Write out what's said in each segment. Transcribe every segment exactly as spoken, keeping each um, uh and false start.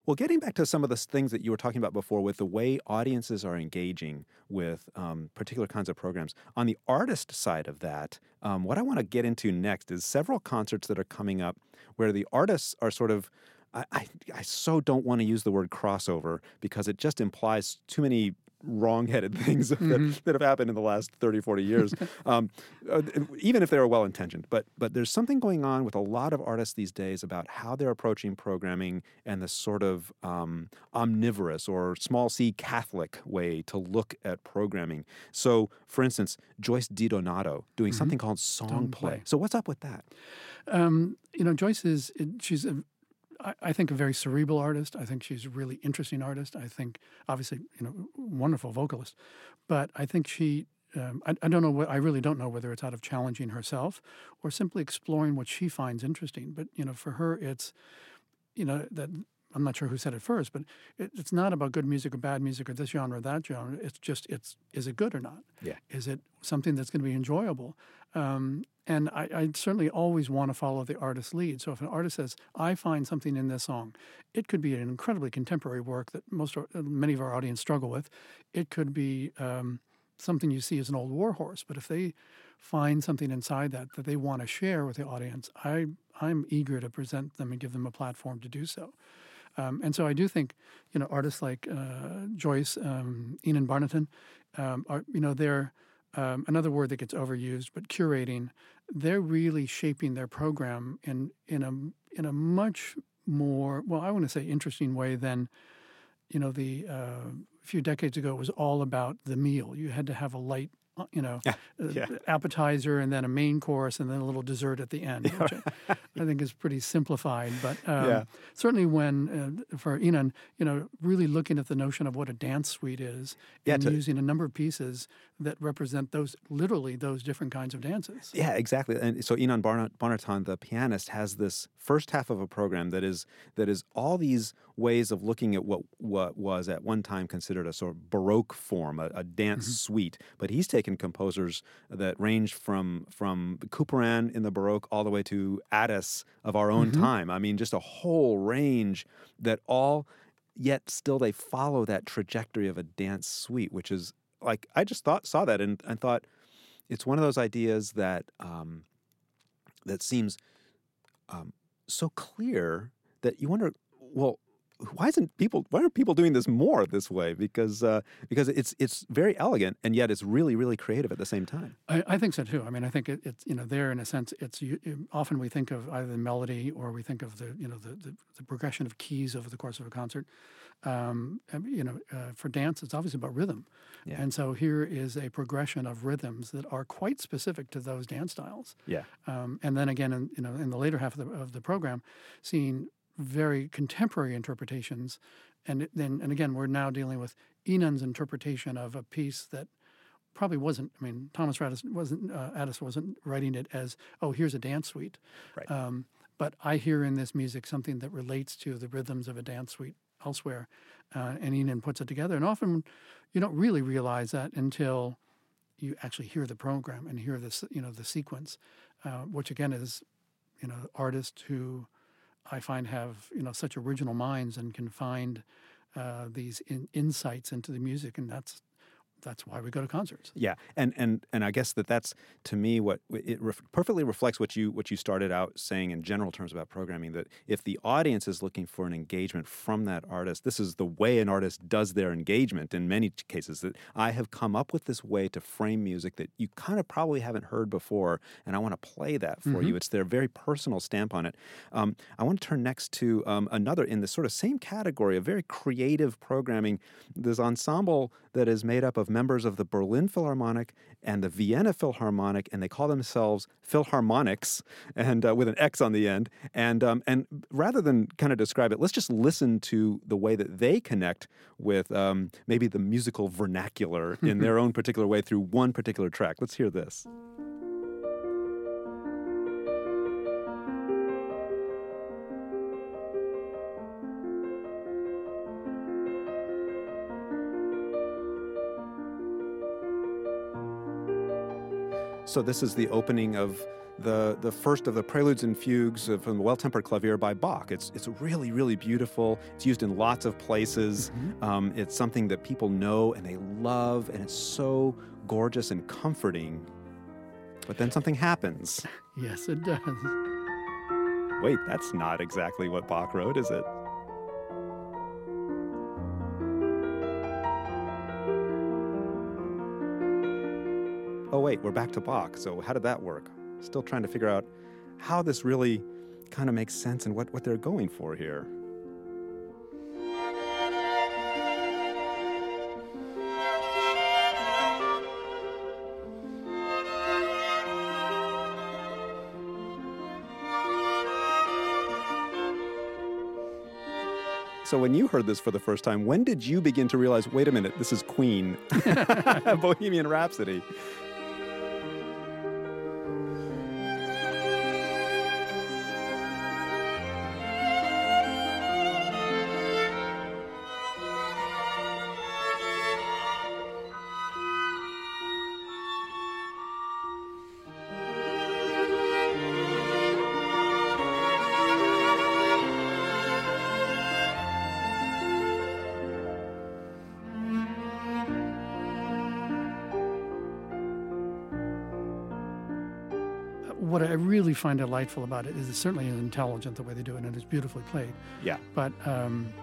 Well, getting back to some of the s- things that you were talking about before with the way audiences are engaging with um, particular kinds of programs, on the artist side of that, um, what I want to get into next is several concerts that are coming up where the artists are sort of. I, I, I so don't want to use the word crossover because it just implies too many wrong-headed things Mm-hmm. that, that have happened in the last thirty, forty years, um, uh, even if they were well-intentioned. But but there's something going on with a lot of artists these days about how they're approaching programming and the sort of um, omnivorous or small c Catholic way to look at programming. So, for instance, Joyce DiDonato doing Mm-hmm. something called Song Song Play. Play. So what's up with that? Um, you know, Joyce is, she's, a, I, I think, a very cerebral artist. I think she's a really interesting artist. I think, obviously, you know, wonderful vocalist. But I think she, um, I, I don't know, what, I really don't know whether it's out of challenging herself or simply exploring what she finds interesting. But, you know, for her, it's, you know, that I'm not sure who said it first, but it, it's not about good music or bad music or this genre or that genre. It's just, it's, is it good or not? Yeah. Is it something that's going to be enjoyable? Um, and I, I certainly always want to follow the artist's lead. So if an artist says, I find something in this song, it could be an incredibly contemporary work that most, many of our audience struggle with. It could be um, something you see as an old war horse. But if they find something inside that that they want to share with the audience, I, I'm eager to present them and give them a platform to do so. Um, and so I do think, you know, artists like uh, Joyce, um, Enan Barnaton, um, are, you know, they're um, another word that gets overused, but curating. They're really shaping their program in in a in a much more, well, I want to say interesting way than, you know, the uh, a few decades ago it was all about the meal. You had to have a light, uh, you know, Yeah. uh, Yeah. appetizer and then a main course and then a little dessert at the end, which I, I think is pretty simplified. But um, Yeah. certainly when, uh, for Enan, you know, really looking at the notion of what a dance suite is Yeah, and to- using a number of pieces that represent those, literally those different kinds of dances. Yeah, exactly. And so Enan Barna- Barnaton, the pianist, has this first half of a program that is that is all these ways of looking at what what was at one time considered a sort of Baroque form, a, a dance Mm-hmm. suite. But he's taken composers that range from from Couperin in the Baroque all the way to Addis of our own Mm-hmm. time. I mean, just a whole range that all, yet still they follow that trajectory of a dance suite, which is like I just thought saw that and, and thought. It's one of those ideas that um, that seems um, so clear that you wonder, well, why isn't people? Why aren't people doing this more this way? Because uh, because it's it's very elegant and yet it's really really creative at the same time. I, I think so too. I mean, I think it, it's, you know, there in a sense, it's you, you- often we think of either the melody or we think of the, you know, the, the, the progression of keys over the course of a concert. Um, and, you know, uh, for dance, it's obviously about rhythm. Yeah. And so here is a progression of rhythms that are quite specific to those dance styles. Yeah. Um, and then again, in, you know, in the later half of the, of the program, seeing very contemporary interpretations. And it- then, and again, we're now dealing with Enan's interpretation of a piece that probably wasn't. I mean, Thomas Addis wasn't. Uh, Addis wasn't writing it as, "Oh, here's a dance suite." Right. Um, but I hear in this music something that relates to the rhythms of a dance suite elsewhere, uh, and Enan puts it together. And often, you don't really realize that until you actually hear the program and hear this, you know, the sequence, uh, which again is, you know, artists who I find have, you know, such original minds and can find uh, these in, insights into the music, and that's that's why we go to concerts. Yeah, and and and I guess that that's to me what it ref, perfectly reflects what you what you started out saying in general terms about programming. That if the audience is looking for an engagement from that artist, this is the way an artist does their engagement. In many cases, that I have come up with this way to frame music that you kind of probably haven't heard before, and I want to play that for Mm-hmm. you. It's their very personal stamp on it. Um, I want to turn next to um, another in the sort of same category of very creative programming. This ensemble that is made up of members of the Berlin Philharmonic and the Vienna Philharmonic, and they call themselves Philharmonics, and uh, with an X on the end. And um, and rather than kind of describe it, let's just listen to the way that they connect with um, maybe the musical vernacular in their own particular way through one particular track. Let's hear this. So this is the opening of the the first of the Preludes and Fugues from the Well-Tempered Clavier by Bach. It's it's really, really beautiful. It's used in lots of places. Mm-hmm. Um, it's something that people know and they love, and it's so gorgeous and comforting. But then something happens. Yes, it does. Wait, that's not exactly what Bach wrote, is it? Oh, wait, we're back to Bach. So how did that work? Still trying to figure out how this really kind of makes sense and what, what they're going for here. So when you heard this for the first time, when did you begin to realize, wait a minute, this is Queen, Bohemian Rhapsody? What I really find delightful about it is it's certainly intelligent the way they do it, and it's beautifully played. Yeah. But um,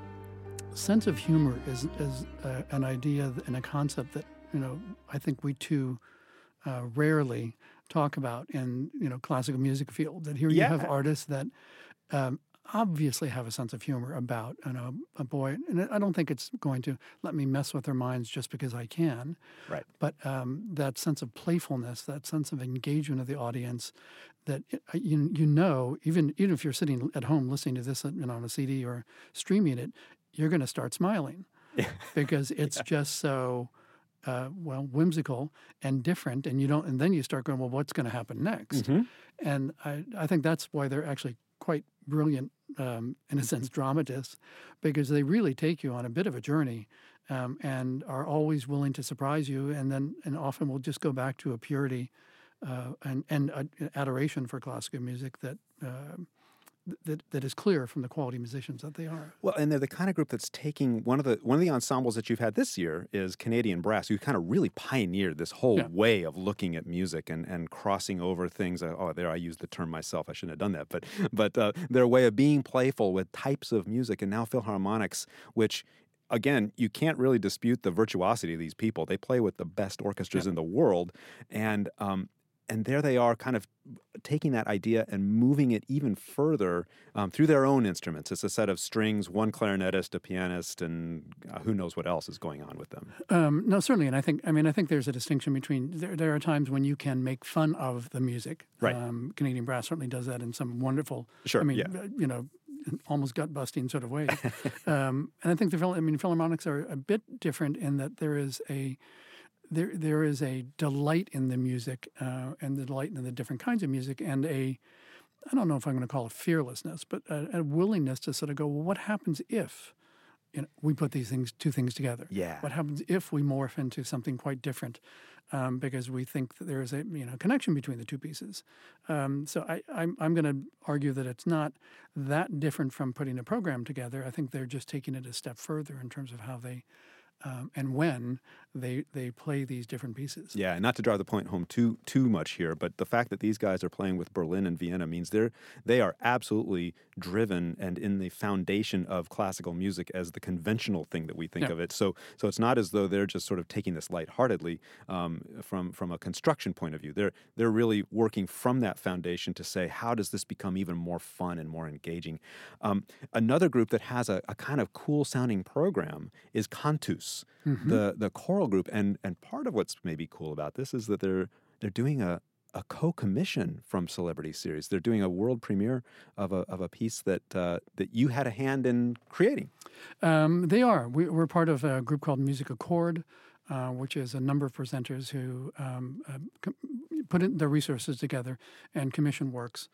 sense of humor is is uh, an idea and a concept that, you know, I think we too uh, rarely talk about in, you know, classical music field. That here Yeah. you have artists that um, obviously have a sense of humor about, you know, a boy, and I don't think it's going to let me mess with their minds just because I can. Right. But um, that sense of playfulness, that sense of engagement of the audience, that it, you you know, even even if you're sitting at home listening to this, you know, on a C D or streaming it, you're going to start smiling because it's yeah. just so uh, well whimsical and different, and you don't, and then you start going, well, what's going to happen next? Mm-hmm. And I I think that's why they're actually quite brilliant, um, in a sense, dramatists, because they really take you on a bit of a journey, um, and are always willing to surprise you, and then and often will just go back to a purity uh, and and uh, adoration for classical music that. Uh, That, that is clear from the quality musicians that they are. Well, and they're the kind of group that's taking one of the one of the ensembles that you've had this year is Canadian Brass, who kind of really pioneered this whole Yeah. way of looking at music and, and crossing over things. Oh, there I used the term myself. I shouldn't have done that, but but uh, their way of being playful with types of music, and now Philharmonics, which. Again, you can't really dispute the virtuosity of these people. They play with the best orchestras Yeah. in the world, and um, and there they are, kind of taking that idea and moving it even further um, through their own instruments. It's a set of strings, one clarinetist, a pianist, and uh, who knows what else is going on with them. Um, no, certainly, and I think I mean I think there's a distinction between there. There are times when you can make fun of the music. Right. Um, Canadian Brass certainly does that in some wonderful. Sure, I mean, yeah. uh, you know, almost gut busting sort of ways. um, and I think the Phil- I mean Philharmonics are a bit different in that there is a. There, there is a delight in the music uh, and the delight in the different kinds of music, and a, I don't know if I'm going to call it fearlessness, but a, a willingness to sort of go, well, what happens if, you know, we put these things, two things together? Yeah. What happens if we morph into something quite different, um, because we think that there is a you know connection between the two pieces. Um, so I, I'm I'm going to argue that it's not that different from putting a program together. I think they're just taking it a step further in terms of how they. Um, and when they they play these different pieces. Yeah, and not to drive the point home too too much here, but the fact that these guys are playing with Berlin and Vienna means they're they are absolutely driven and in the foundation of classical music as the conventional thing that we think Yeah. of it. So so it's not as though they're just sort of taking this lightheartedly um, from from a construction point of view. They're they're really working from that foundation to say, how does this become even more fun and more engaging? Um, another group that has a, a kind of cool sounding program is Cantus. Mm-hmm. The the choral group, and and part of what's maybe cool about this is that they're they're doing a, a co-commission from Celebrity Series. They're doing a world premiere of a of a piece that uh, that you had a hand in creating. Um, they are. We, we're part of a group called Music Accord, uh, which is a number of presenters who um, uh, com- put in their resources together and commission works.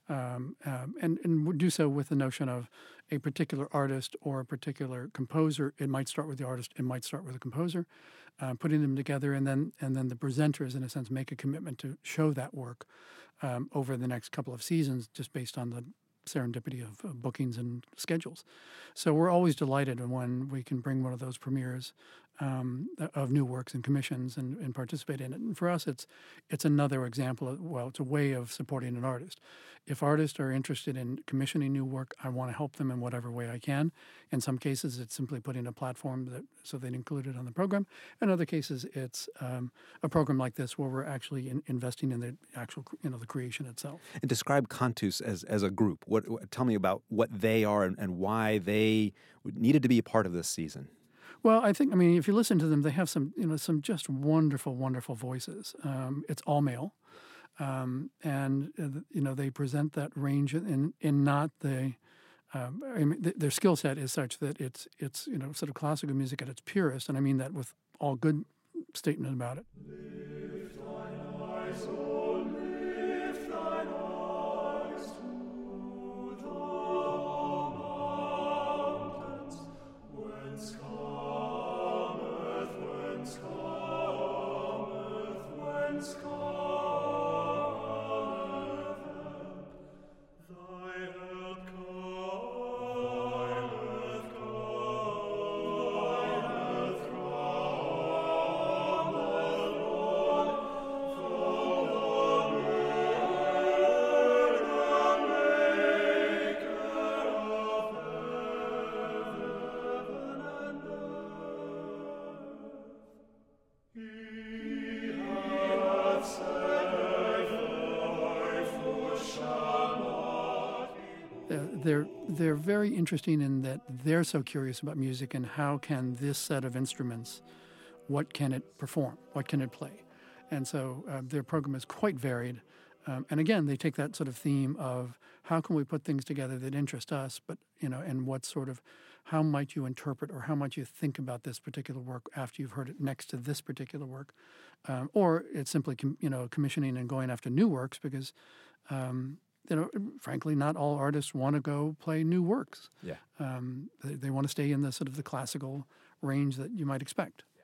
Um, um, and, and do so with the notion of a particular artist or a particular composer. It might start with the artist, it might start with the composer, uh, putting them together, and then and then the presenters, in a sense, make a commitment to show that work um, over the next couple of seasons, just based on the serendipity of, of bookings and schedules. So we're always delighted when we can bring one of those premieres um, of new works and commissions and, and participate in it. And for us, it's it's another example of, well, it's a way of supporting an artist. If artists are interested in commissioning new work, I want to help them in whatever way I can. In some cases, it's simply putting a platform that so they include it on the program. In other cases, it's um, a program like this where we're actually in, investing in the actual, you know, the creation itself. And describe Cantus as, as a group. What, what tell me about what they are and, and why they needed to be a part of this season. Well, I think, I mean, if you listen to them, they have some, you know, some just wonderful, wonderful voices. Um, it's all male. Um, and, uh, you know, they present that range in, in not the, um, I mean, th- their skill set is such that it's, it's, you know, sort of classical music at its purest. And I mean that with all good statement about it. Lift thine eyes, oh, lift thine eyes to the mountains, whence cometh, whence cometh, whence cometh help. Thy help cometh, cometh from the Lord, from the Lord, the Maker of heaven and earth. He hath said, thy foot shall not be moved. Uh, they're they're very interesting in that they're so curious about music and how can this set of instruments, what can it perform, what can it play, and so uh, their program is quite varied. Um, and again, they take that sort of theme of how can we put things together that interest us, but you know, and what sort of how might you interpret or how might you think about this particular work after you've heard it next to this particular work, um, or it's simply com- you know commissioning and going after new works because. Um, you know, frankly, not all artists want to go play new works. Yeah. Um, they, they want to stay in the sort of the classical range that you might expect.